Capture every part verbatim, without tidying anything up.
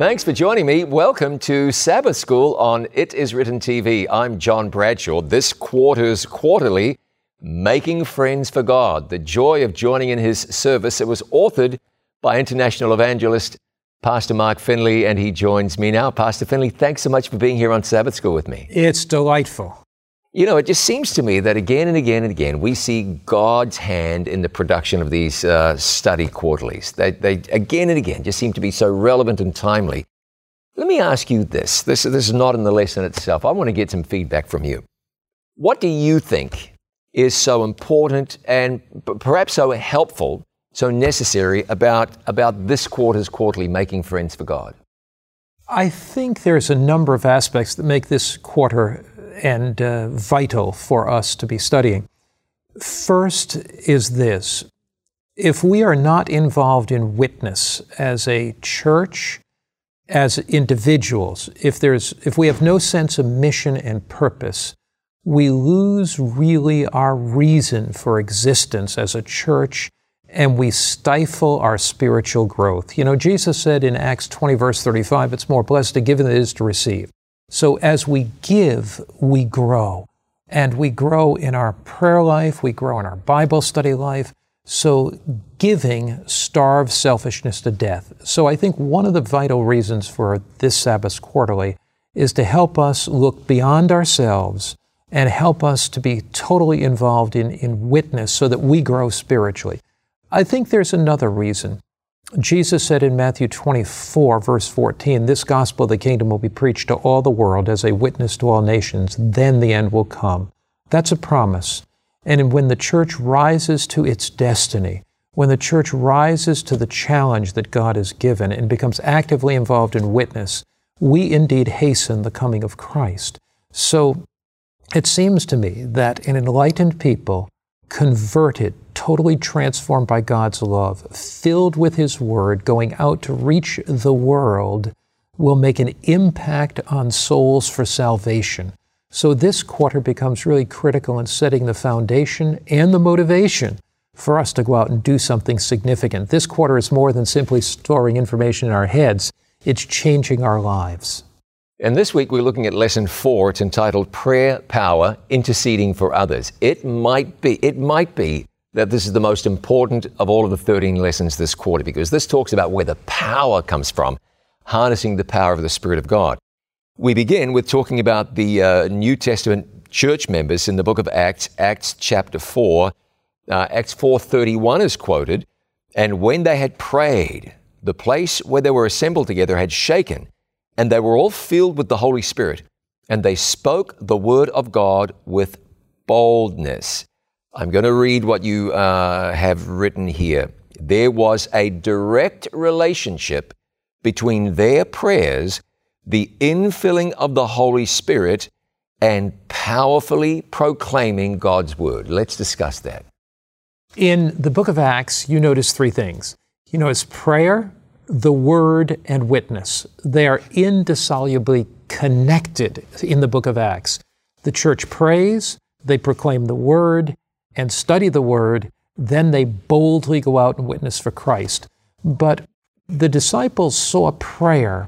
Thanks for joining me. Welcome to Sabbath School on It Is Written T V. I'm John Bradshaw. This quarter's quarterly, Making Friends for God, the joy of joining in His service. It was authored by international evangelist Pastor Mark Finley, and he joins me now. Pastor Finley, thanks so much for being here on Sabbath School with me. It's delightful. You know, it just seems to me that again and again and again, we see God's hand in the production of these uh, study quarterlies. They, they, again and again, just seem to be so relevant and timely. Let me ask you this. This, this is not in the lesson itself. I want to get some feedback from you. What do you think is so important and perhaps so helpful, so necessary about, about this quarter's quarterly, Making Friends for God? I think there's a number of aspects that make this quarter and uh, vital for us to be studying. First is this: if we are not involved in witness as a church, as individuals, if there's if we have no sense of mission and purpose, we lose really our reason for existence as a church, and we stifle our spiritual growth. You know, Jesus said in Acts twenty, verse thirty-five, it's more blessed to give than it is to receive. So as we give, we grow. And we grow in our prayer life, we grow in our Bible study life. So giving starves selfishness to death. So I think one of the vital reasons for this Sabbath quarterly is to help us look beyond ourselves and help us to be totally involved in, in witness so that we grow spiritually. I think there's another reason. Jesus said in Matthew twenty-four, verse fourteen, this gospel of the kingdom will be preached to all the world as a witness to all nations, then the end will come. That's a promise. And when the church rises to its destiny, when the church rises to the challenge that God has given and becomes actively involved in witness, we indeed hasten the coming of Christ. So it seems to me that an enlightened people, converted, totally transformed by God's love, filled with His Word, going out to reach the world, will make an impact on souls for salvation. So this quarter becomes really critical in setting the foundation and the motivation for us to go out and do something significant. This quarter is more than simply storing information in our heads. It's changing our lives. And this week we're looking at lesson four. It's entitled Prayer Power, Interceding for Others. It might be, it might be that this is the most important of all of the thirteen lessons this quarter, because this talks about where the power comes from, harnessing the power of the Spirit of God. We begin with talking about the uh, New Testament church members in the book of Acts, Acts chapter four. Uh, Acts four thirty-one is quoted, and when they had prayed, the place where they were assembled together had shaken, and they were all filled with the Holy Spirit, and they spoke the word of God with boldness. I'm going to read what you uh, have written here. There was a direct relationship between their prayers, the infilling of the Holy Spirit, and powerfully proclaiming God's word. Let's discuss that. In the book of Acts, you notice three things. You notice prayer, the word, and witness. They are indissolubly connected in the book of Acts. The church prays, they proclaim the word and study the word, then they boldly go out and witness for Christ. But the disciples saw prayer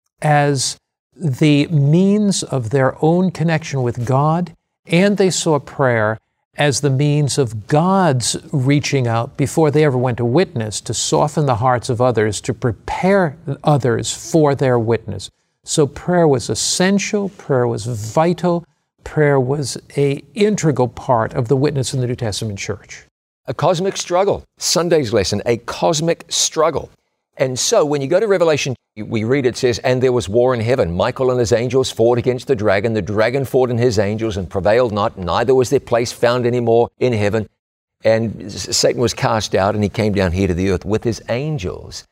as the means of their own connection with God, and they saw prayer as the means of God's reaching out before they ever went to witness, to soften the hearts of others, to prepare others for their witness. So prayer was essential, prayer was vital, prayer was an integral part of the witness in the New Testament church. A cosmic struggle. Sunday's lesson, a cosmic struggle. And so when you go to Revelation, we read it says, and there was war in heaven. Michael and his angels fought against the dragon. The dragon fought and his angels and prevailed not. Neither was their place found any more in heaven. And Satan was cast out and he came down here to the earth with his angels.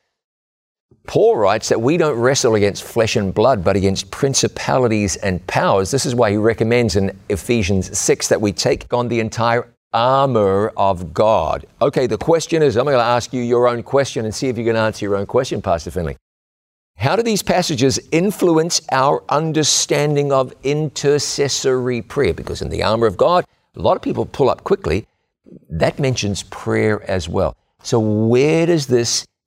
Paul writes that we don't wrestle against flesh and blood, but against principalities and powers. This is why he recommends in Ephesians six that we take on the entire armor of God. Okay, the question is, I'm going to ask you your own question and see if you can answer your own question, Pastor Finley. How do these passages influence our understanding of intercessory prayer? Because in the armor of God, a lot of people pull up quickly, that mentions prayer as well. So where does this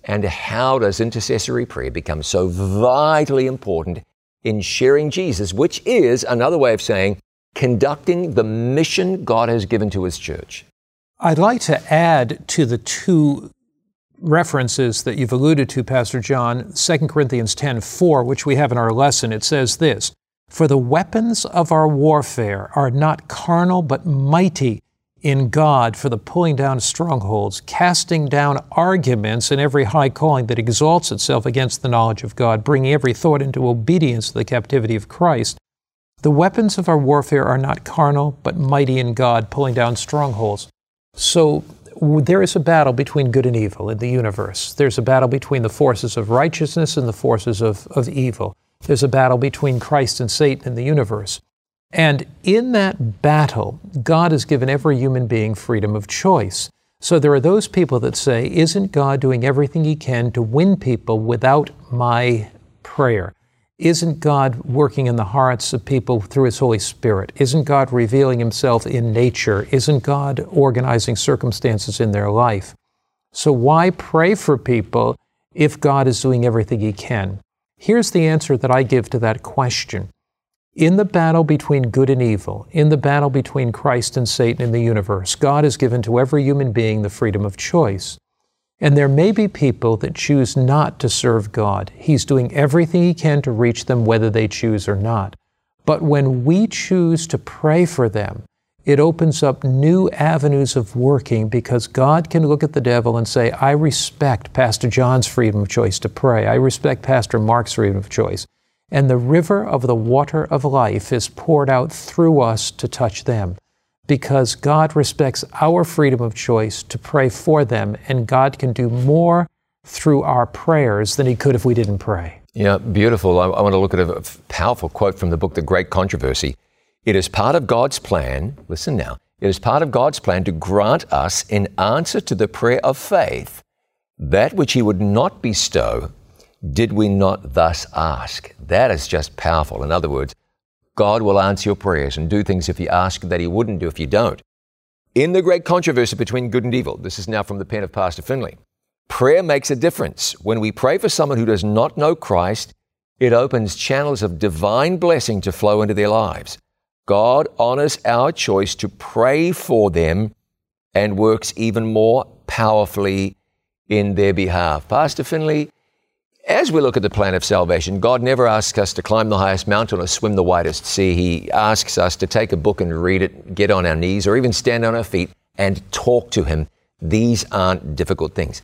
And how does intercessory prayer become so vitally important in sharing Jesus, which is another way of saying conducting the mission God has given to His church? I'd like to add to the two references that you've alluded to, Pastor John, Second Corinthians ten four, which we have in our lesson. It says this, "For the weapons of our warfare are not carnal, but mighty in God for the pulling down of strongholds, casting down arguments and every high calling that exalts itself against the knowledge of God, bringing every thought into obedience to the captivity of Christ. The weapons of our warfare are not carnal, but mighty in God, pulling down strongholds." So there is a battle between good and evil in the universe. There's a battle between the forces of righteousness and the forces of, of evil. There's a battle between Christ and Satan in the universe. And in that battle, God has given every human being freedom of choice. So there are those people that say, isn't God doing everything He can to win people without my prayer? Isn't God working in the hearts of people through His Holy Spirit? Isn't God revealing Himself in nature? Isn't God organizing circumstances in their life? So why pray for people if God is doing everything He can? Here's the answer that I give to that question. In the battle between good and evil, in the battle between Christ and Satan in the universe, God has given to every human being the freedom of choice. And there may be people that choose not to serve God. He's doing everything He can to reach them whether they choose or not. But when we choose to pray for them, it opens up new avenues of working, because God can look at the devil and say, I respect Pastor John's freedom of choice to pray. I respect Pastor Mark's freedom of choice. And the river of the water of life is poured out through us to touch them, because God respects our freedom of choice to pray for them, and God can do more through our prayers than He could if we didn't pray. Yeah, beautiful. I, I want to look at a powerful quote from the book, The Great Controversy. It is part of God's plan, listen now, it is part of God's plan to grant us, in answer to the prayer of faith, that which He would not bestow, did we not thus ask. That is just powerful. In other words, God will answer your prayers and do things if you ask that He wouldn't do if you don't. In the great controversy between good and evil, this is now from the pen of Pastor Finley, prayer makes a difference. When we pray for someone who does not know Christ, it opens channels of divine blessing to flow into their lives. God honors our choice to pray for them and works even more powerfully in their behalf. Pastor Finley, as we look at the plan of salvation, God never asks us to climb the highest mountain or swim the widest sea. He asks us to take a book and read it, get on our knees, or even stand on our feet and talk to Him. These aren't difficult things.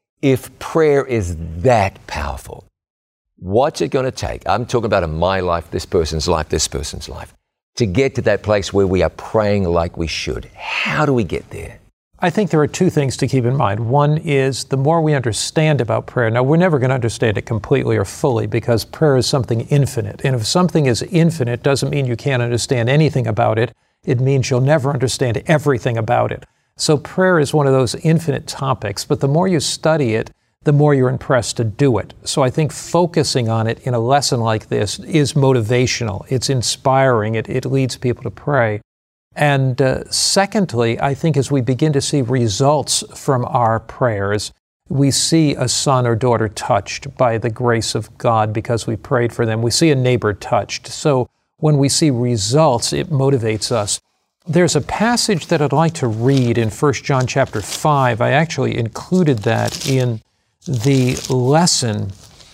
If prayer is that powerful, what's it going to take? I'm talking about in my life, this person's life, this person's life, to get to that place where we are praying like we should. How do we get there? I think there are two things to keep in mind. One is the more we understand about prayer. Now, we're never going to understand it completely or fully, because prayer is something infinite. And if something is infinite, doesn't mean you can't understand anything about it. It means you'll never understand everything about it. So prayer is one of those infinite topics, but the more you study it, the more you're impressed to do it. So I think focusing on it in a lesson like this is motivational. It's inspiring. It, it leads people to pray. And uh, secondly, I think as we begin to see results from our prayers, we see a son or daughter touched by the grace of God because we prayed for them. We see a neighbor touched. So when we see results, it motivates us. There's a passage that I'd like to read in First John chapter five. I actually included that in the lesson,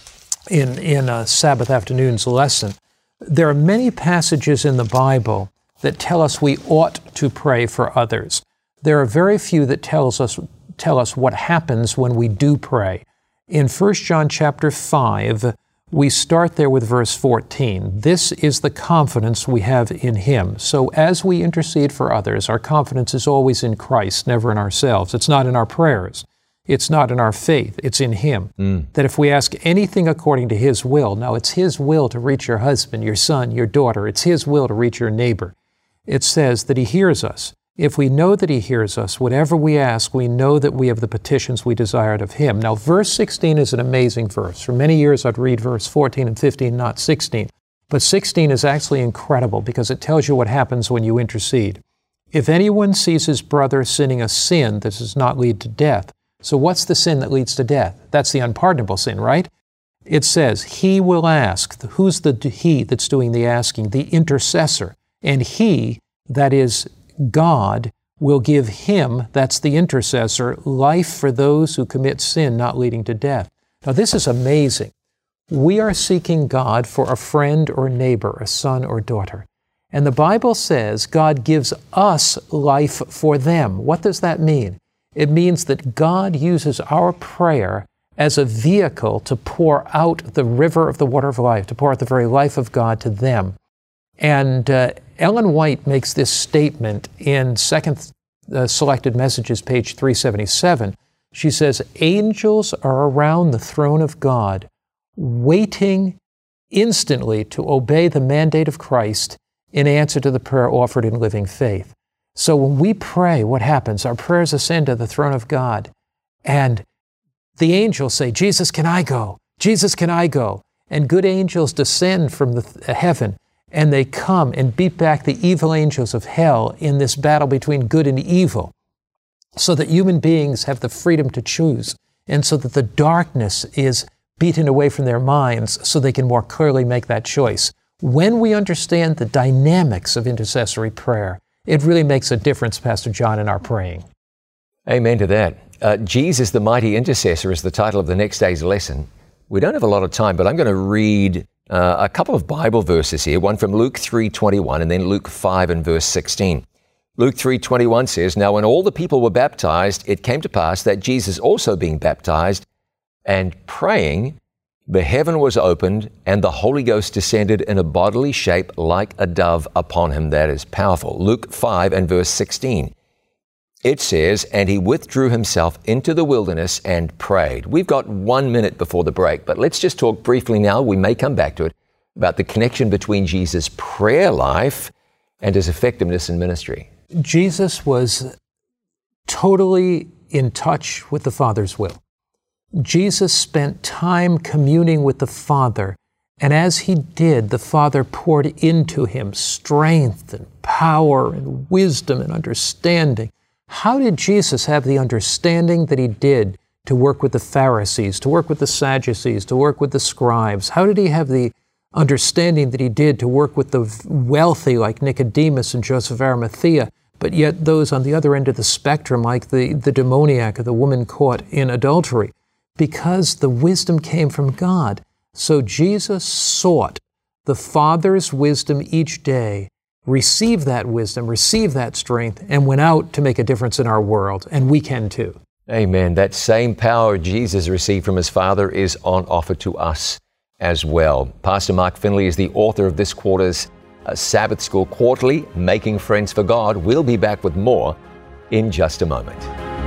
in, in a Sabbath afternoon's lesson. There are many passages in the Bible that tell us we ought to pray for others. There are very few that tells us tell us what happens when we do pray. In First John chapter five, we start there with verse fourteen. This is the confidence we have in Him. So as we intercede for others, our confidence is always in Christ, never in ourselves. It's not in our prayers. It's not in our faith. It's in Him. Mm. That if we ask anything according to His will, now it's His will to reach your husband, your son, your daughter. It's His will to reach your neighbor. It says that He hears us. If we know that He hears us, whatever we ask, we know that we have the petitions we desired of Him. Now, verse sixteen is an amazing verse. For many years, I'd read verse fourteen and fifteen, not sixteen. But sixteen is actually incredible because it tells you what happens when you intercede. If anyone sees his brother sinning a sin that does not lead to death, So what's the sin that leads to death? That's the unpardonable sin, right? It says, he will ask. Who's the he that's doing the asking? The intercessor. And he, that is God, will give him, that's the intercessor, life for those who commit sin not leading to death. Now this is amazing. We are seeking God for a friend or neighbor, a son or daughter. And the Bible says God gives us life for them. What does that mean? It means that God uses our prayer as a vehicle to pour out the river of the water of life, to pour out the very life of God to them. And uh, Ellen White makes this statement in Second uh, Selected Messages, page three seventy-seven. She says, angels are around the throne of God, waiting instantly to obey the mandate of Christ in answer to the prayer offered in living faith. So when we pray, what happens? Our prayers ascend to the throne of God, and the angels say, Jesus, can I go? Jesus, can I go? And good angels descend from the th- heaven, and they come and beat back the evil angels of hell in this battle between good and evil, so that human beings have the freedom to choose, and so that the darkness is beaten away from their minds so they can more clearly make that choice. When we understand the dynamics of intercessory prayer, it really makes a difference, Pastor John, in our praying. Amen to that. Uh, Jesus, the Mighty Intercessor, is the title of the next day's lesson. We don't have a lot of time, but I'm going to read uh, a couple of Bible verses here, one from Luke three twenty-one and then Luke five and verse sixteen. Luke three twenty-one says, Now when all the people were baptized, it came to pass that Jesus also being baptized and praying, the heaven was opened, and the Holy Ghost descended in a bodily shape like a dove upon him. That is powerful. Luke five and verse sixteen. It says, and he withdrew himself into the wilderness and prayed. We've got one minute before the break, but let's just talk briefly now, we may come back to it, about the connection between Jesus' prayer life and his effectiveness in ministry. Jesus was totally in touch with the Father's will. Jesus spent time communing with the Father, and as he did, the Father poured into him strength and power and wisdom and understanding. How did Jesus have the understanding that he did to work with the Pharisees, to work with the Sadducees, to work with the scribes? How did he have the understanding that he did to work with the wealthy like Nicodemus and Joseph of Arimathea, but yet those on the other end of the spectrum like the, the demoniac or the woman caught in adultery? Because the wisdom came from God. So Jesus sought the Father's wisdom each day, received that wisdom, received that strength, and went out to make a difference in our world. And we can too. Amen. That same power Jesus received from his Father is on offer to us as well. Pastor Mark Finley is the author of this quarter's uh, Sabbath School Quarterly, Making Friends for God. We'll be back with more in just a moment.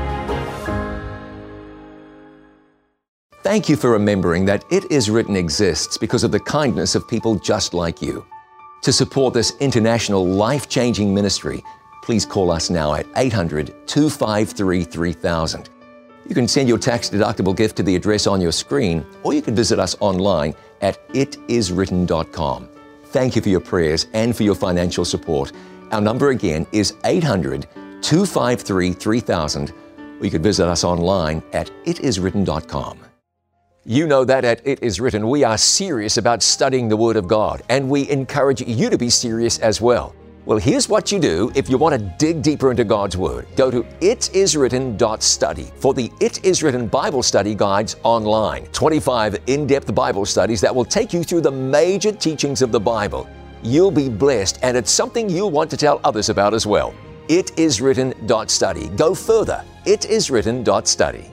Thank you for remembering that It Is Written exists because of the kindness of people just like you. To support this international life-changing ministry, please call us now at eight hundred, two five three, three thousand. You can send your tax-deductible gift to the address on your screen, or you can visit us online at it is written dot com. Thank you for your prayers and for your financial support. Our number again is eight hundred, two five three, three thousand, or you can visit us online at it is written dot com. You know that at It Is Written, we are serious about studying the Word of God, and we encourage you to be serious as well. Well, here's what you do if you want to dig deeper into God's Word. Go to it is written dot study for the It Is Written Bible Study Guides online. twenty-five in-depth Bible studies that will take you through the major teachings of the Bible. You'll be blessed, and it's something you'll want to tell others about as well. it is written dot study. Go further. it is written dot study.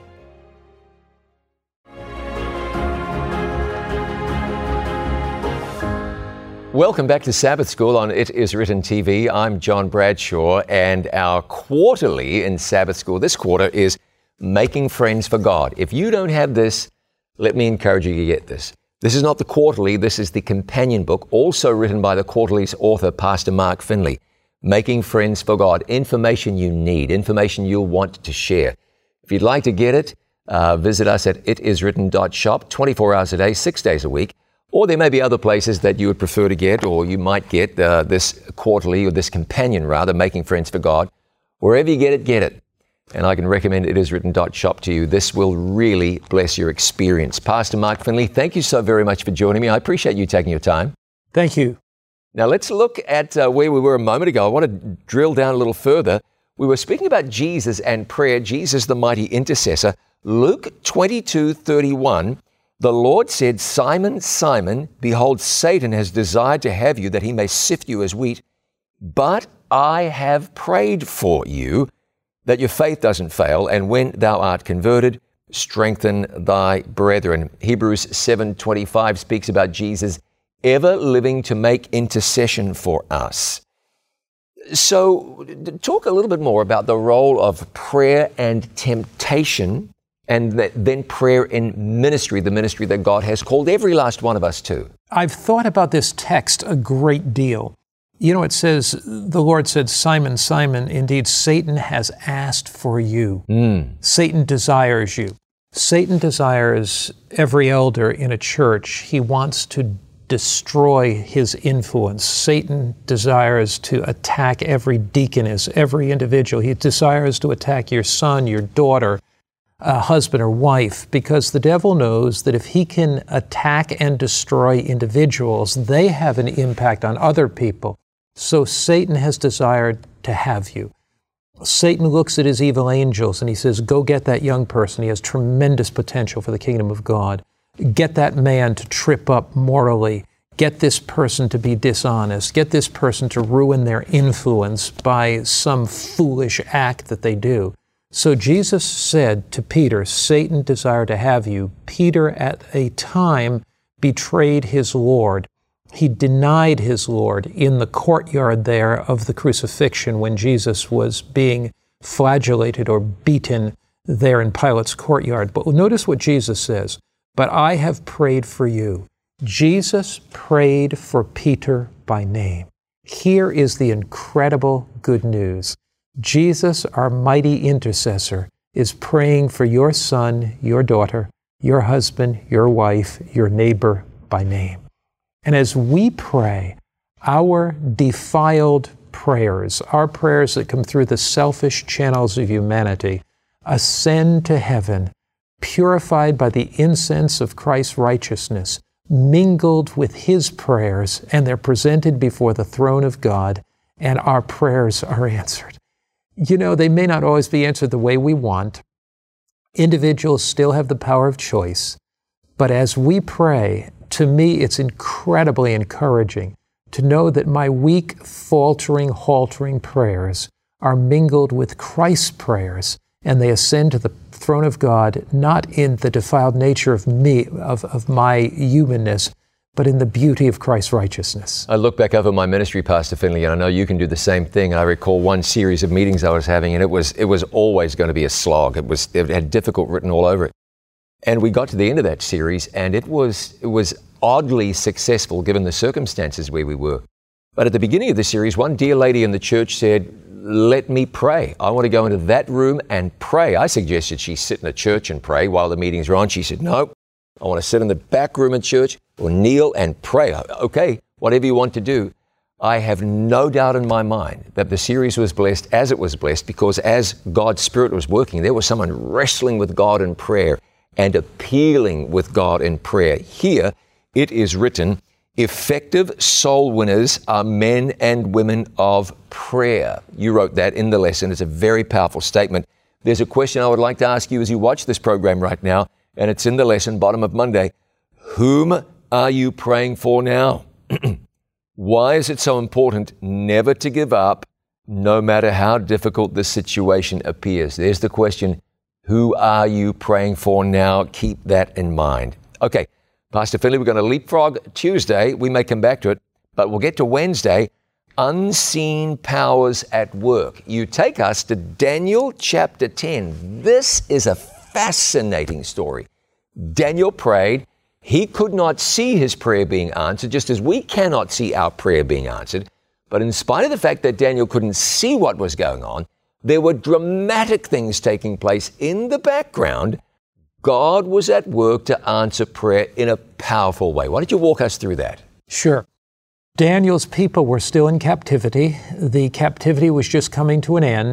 Welcome back to Sabbath School on It Is Written T V. I'm John Bradshaw, and our quarterly in Sabbath School this quarter is Making Friends for God. If you don't have this, let me encourage you to get this. This is not the quarterly, this is the companion book, also written by the quarterly's author, Pastor Mark Finley. Making Friends for God, information you need, information you'll want to share. If you'd like to get it, uh, visit us at it is written dot shop, twenty-four hours a day, six days a week. Or there may be other places that you would prefer to get, or you might get uh, this quarterly, or this companion rather, Making Friends for God. Wherever you get it, get it. And I can recommend It Is Written dot shop to you. This will really bless your experience. Pastor Mark Finley, thank you so very much for joining me. I appreciate you taking your time. Thank you. Now let's look at uh, where we were a moment ago. I want to drill down a little further. We were speaking about Jesus and prayer, Jesus the mighty intercessor. Luke twenty-two thirty-one, the Lord said, Simon, Simon, behold, Satan has desired to have you that he may sift you as wheat, but I have prayed for you that your faith doesn't fail, and when thou art converted, strengthen thy brethren. Hebrews seven twenty-five speaks about Jesus ever living to make intercession for us. So talk a little bit more about the role of prayer and temptation, and then prayer in ministry, the ministry that God has called every last one of us to. I've thought about this text a great deal. You know, it says, the Lord said, Simon, Simon, indeed, Satan has asked for you. Mm. Satan desires you. Satan desires every elder in a church. He wants to destroy his influence. Satan desires to attack every deaconess, every individual. He desires to attack your son, your daughter, a husband or wife, because the devil knows that if he can attack and destroy individuals, they have an impact on other people. So Satan has desired to have you. Satan looks at his evil angels and he says, go get that young person. He has tremendous potential for the kingdom of God. Get that man to trip up morally. Get this person to be dishonest. Get this person to ruin their influence by some foolish act that they do. So Jesus said to Peter, Satan desired to have you. Peter at a time betrayed his Lord. He denied his Lord in the courtyard there of the crucifixion when Jesus was being flagellated or beaten there in Pilate's courtyard. But notice what Jesus says, but I have prayed for you. Jesus prayed for Peter by name. Here is the incredible good news. Jesus, our mighty intercessor, is praying for your son, your daughter, your husband, your wife, your neighbor by name. And as we pray, our defiled prayers, our prayers that come through the selfish channels of humanity, ascend to heaven, purified by the incense of Christ's righteousness, mingled with His prayers, and they're presented before the throne of God, and our prayers are answered. You know, they may not always be answered the way we want. Individuals still have the power of choice. But as we pray, to me, it's incredibly encouraging to know that my weak, faltering, haltering prayers are mingled with Christ's prayers, and they ascend to the throne of God, not in the defiled nature of me, of, of my humanness, but in the beauty of Christ's righteousness. I look back over my ministry, Pastor Finley, and I know you can do the same thing. I recall one series of meetings I was having, and it was it was always going to be a slog. It was it had difficult written all over it. And we got to the end of that series, and it was it was oddly successful given the circumstances where we were. But at the beginning of the series, one dear lady in the church said, let me pray. I want to go into that room and pray. I suggested she sit in a church and pray while the meetings were on. She said, no, I want to sit in the back room in church or kneel and pray. Okay, whatever you want to do. I have no doubt in my mind that the series was blessed as it was blessed, because as God's Spirit was working, there was someone wrestling with God in prayer and appealing with God in prayer. Here, it is written, effective soul winners are men and women of prayer. You wrote that in the lesson. It's a very powerful statement. There's a question I would like to ask you as you watch this program right now, and it's in the lesson, bottom of Monday. Whom are you praying for now? Why is it so important never to give up, no matter how difficult the situation appears? There's the question. Who are you praying for now? Keep that in mind. Okay. Pastor Finley, we're going to leapfrog Tuesday. We may come back to it, but we'll get to Wednesday. Unseen powers at work. You take us to Daniel chapter ten. This is a fascinating story. Daniel prayed. He could not see his prayer being answered, just as we cannot see our prayer being answered. But in spite of the fact that Daniel couldn't see what was going on, there were dramatic things taking place in the background. God was at work to answer prayer in a powerful way. Why don't you walk us through that? Sure. Daniel's people were still in captivity. The captivity was just coming to an end,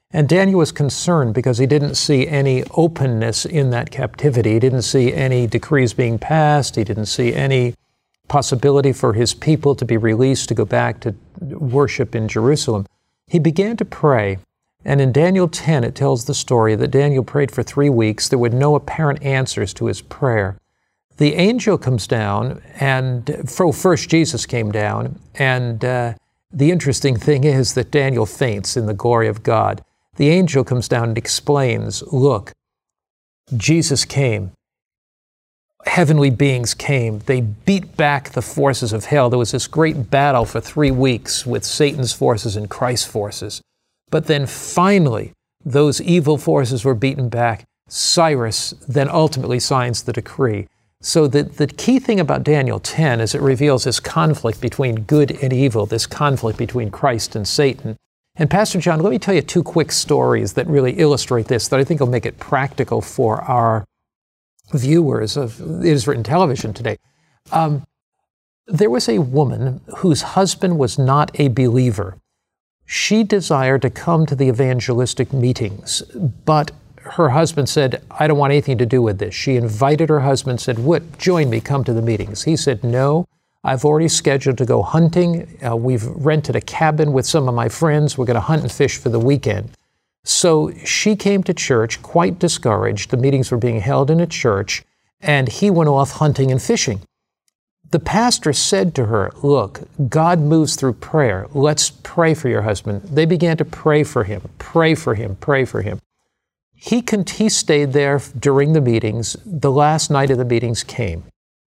And Daniel was concerned because he didn't see any openness in that captivity. He didn't see any decrees being passed. He didn't see any possibility for his people to be released to go back to worship in Jerusalem. He began to pray. And in Daniel ten, it tells the story that Daniel prayed for three weeks. There were no apparent answers to his prayer. The angel comes down, and first Jesus came down, and uh, the interesting thing is that Daniel faints in the glory of God. The angel comes down and explains, look, Jesus came. Heavenly beings came. They beat back the forces of hell. There was this great battle for three weeks with Satan's forces and Christ's forces. But then finally, those evil forces were beaten back. Cyrus then ultimately signs the decree. So the, the key thing about Daniel ten is it reveals this conflict between good and evil, this conflict between Christ and Satan. And Pastor John, let me tell you two quick stories that really illustrate this, that I think will make it practical for our viewers of It Is Written television today. Um, there was a woman whose husband was not a believer. She desired to come to the evangelistic meetings, but her husband said, I don't want anything to do with this. She invited her husband, said, what, join me, come to the meetings. He said, no, I've already scheduled to go hunting. Uh, we've rented a cabin with some of my friends. We're going to hunt and fish for the weekend. So she came to church quite discouraged. The meetings were being held in a church, and he went off hunting and fishing. The pastor said to her, look, God moves through prayer. Let's pray for your husband. They began to pray for him, pray for him, pray for him. He, con- he stayed there during the meetings. The last night of the meetings came.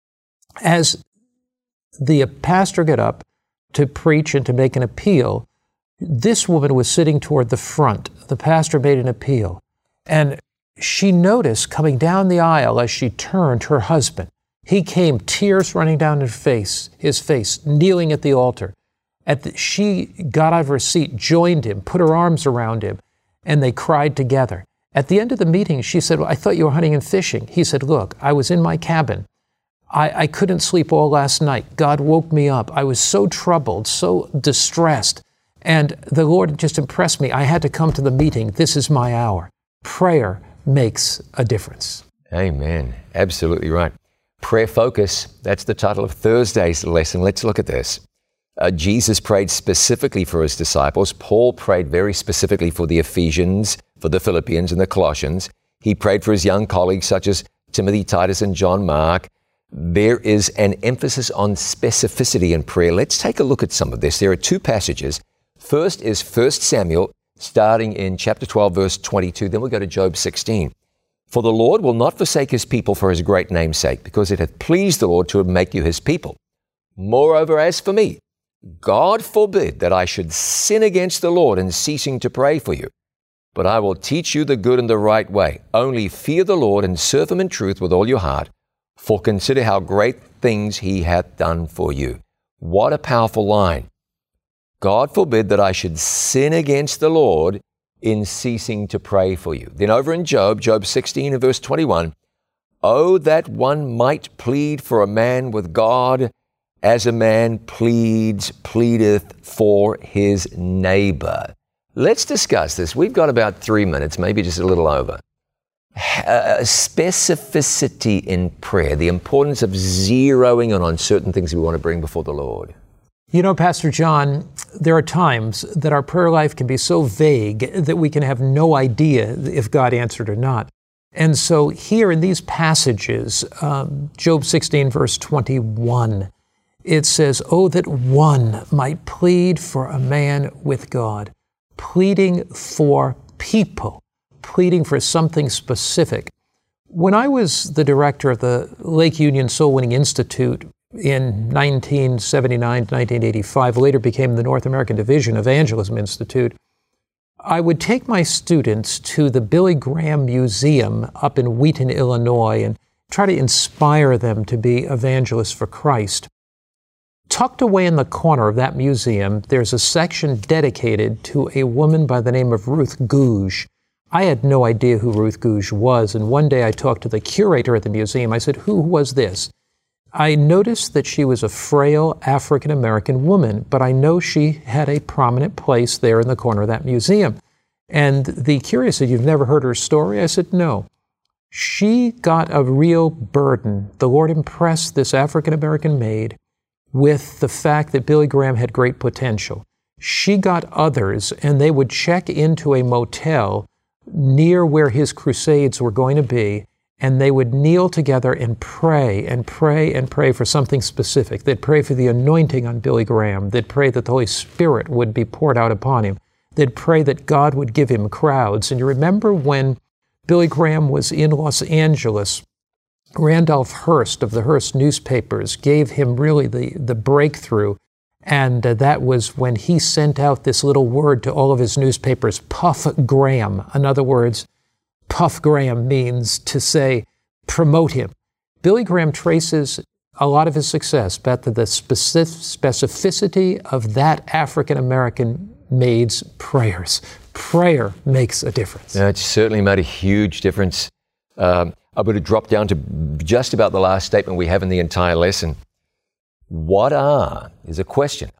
As the pastor got up to preach and to make an appeal, this woman was sitting toward the front. The pastor made an appeal, and she noticed coming down the aisle as she turned her husband. He came, tears running down his face, his face, kneeling at the altar. At the, she got out of her seat, joined him, put her arms around him, and they cried together. At the end of the meeting, she said, well, I thought you were hunting and fishing. He said, look, I was in my cabin. I, I couldn't sleep all last night. God woke me up. I was so troubled, so distressed. And the Lord just impressed me. I had to come to the meeting. This is my hour. Prayer makes a difference. Amen. Absolutely right. Prayer focus, that's the title of Thursday's lesson. Let's look at this. Uh, Jesus prayed specifically for his disciples. Paul prayed very specifically for the Ephesians, for the Philippians and the Colossians. He prayed for his young colleagues such as Timothy, Titus, and John Mark. There is an emphasis on specificity in prayer. Let's take a look at some of this. There are two passages. First is First Samuel, starting in chapter twelve, verse twenty-two. Then we'll go to Job sixteen. For the Lord will not forsake his people for his great name's sake, because it hath pleased the Lord to make you his people. Moreover, as for me, God forbid that I should sin against the Lord in ceasing to pray for you. But I will teach you the good and the right way. Only fear the Lord and serve him in truth with all your heart, for consider how great things he hath done for you. What a powerful line. God forbid that I should sin against the Lord in ceasing to pray for you. Then over in Job, Job sixteen and verse twenty-one, oh, that one might plead for a man with God as a man pleads, pleadeth for his neighbor. Let's discuss this. We've got about three minutes, maybe just a little over. Uh, specificity in prayer, the importance of zeroing in on certain things we want to bring before the Lord. You know, Pastor John, there are times that our prayer life can be so vague that we can have no idea if God answered or not. And so here in these passages, um, Job sixteen, verse twenty-one, it says, oh, that one might plead for a man with God, pleading for people, pleading for something specific. When I was the director of the Lake Union Soul Winning Institute in nineteen seventy-nine to nineteen eighty-five, later became the North American Division Evangelism Institute, I would take my students to the Billy Graham Museum up in Wheaton, Illinois, and try to inspire them to be evangelists for Christ. Tucked away in the corner of that museum, there's a section dedicated to a woman by the name of Ruth Gouge. I had no idea who Ruth Gouge was, and one day I talked to the curator at the museum. I said, who was this? I noticed that she was a frail African-American woman, but I know she had a prominent place there in the corner of that museum. And the curious said, "You've never heard her story?" I said, "No." She got a real burden. The Lord impressed this African-American maid with the fact that Billy Graham had great potential. She got others, and they would check into a motel near where his crusades were going to be, and they would kneel together and pray and pray and pray for something specific. They'd pray for the anointing on Billy Graham. They'd pray that the Holy Spirit would be poured out upon him. They'd pray that God would give him crowds. And you remember when Billy Graham was in Los Angeles, Randolph Hearst of the Hearst newspapers gave him really the, the breakthrough. And uh, that was when he sent out this little word to all of his newspapers, Puff Graham. In other words, Puff Graham means to say, promote him. Billy Graham traces a lot of his success back to the specific, specificity of that African-American maid's prayers. Prayer makes a difference. Yeah, it's certainly made a huge difference. Um, I'm going to drop down to just about the last statement we have in the entire lesson. What are, is a question.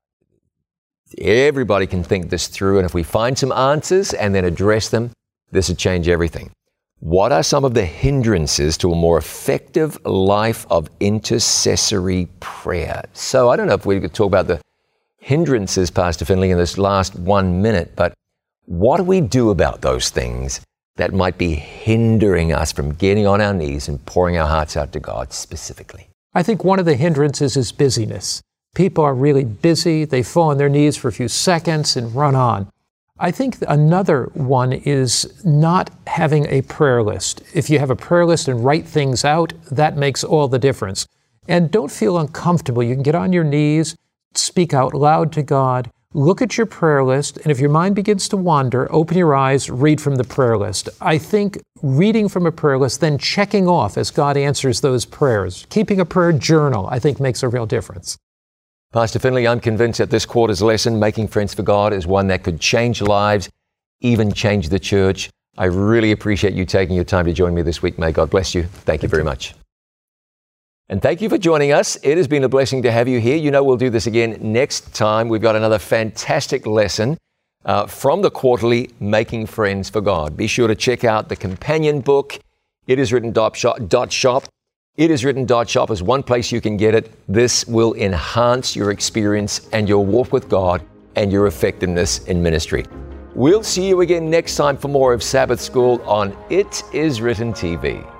Everybody can think this through, and if we find some answers and then address them, this would change everything. What are some of the hindrances to a more effective life of intercessory prayer? So I don't know if we could talk about the hindrances, Pastor Finley, in this last one minute, but what do we do about those things that might be hindering us from getting on our knees and pouring our hearts out to God specifically? I think one of the hindrances is busyness. People are really busy. They fall on their knees for a few seconds and run on. I think another one is not having a prayer list. If you have a prayer list and write things out, that makes all the difference. And don't feel uncomfortable. You can get on your knees, speak out loud to God, look at your prayer list, and if your mind begins to wander, open your eyes, read from the prayer list. I think reading from a prayer list, then checking off as God answers those prayers, keeping a prayer journal, I think makes a real difference. Pastor Finley, I'm convinced that this quarter's lesson, Making Friends for God, is one that could change lives, even change the church. I really appreciate you taking your time to join me this week. May God bless you. Thank you very much. And thank you for joining us. It has been a blessing to have you here. You know we'll do this again next time. We've got another fantastic lesson uh, from the quarterly Making Friends for God. Be sure to check out the companion book, it is written dot shop. it is written dot shop is one place you can get it. This will enhance your experience and your walk with God and your effectiveness in ministry. We'll see you again next time for more of Sabbath School on It Is Written T V.